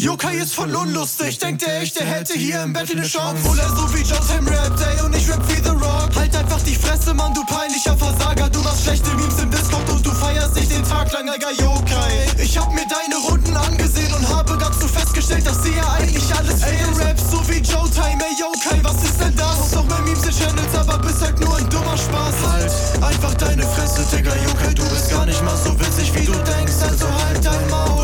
Yokai ist voll unlustig, denkt er echt, er hätte hier im Battle ne Chance. Obwohl er so wie Joe Tam rappt, ey, und ich rap wie The Rock. Halt einfach die Fresse, Mann, du peinlicher Versager. Du machst schlechte Memes im Discord und du feierst dich den Tag lang, Digga, Yokai. Ich hab mir deine Runden angesehen und habe ganz so festgestellt, dass dir ja eigentlich alles fehlt. Ey, du rappst so wie Joe Time, ey, Yokai, was ist denn das? Hast noch mehr Memes in Channels, aber bist halt nur ein dummer Spaß. Halt einfach deine Fresse, Digga, Yokai, du bist gar nicht mal so witzig, wie du denkst, also halt dein Maul.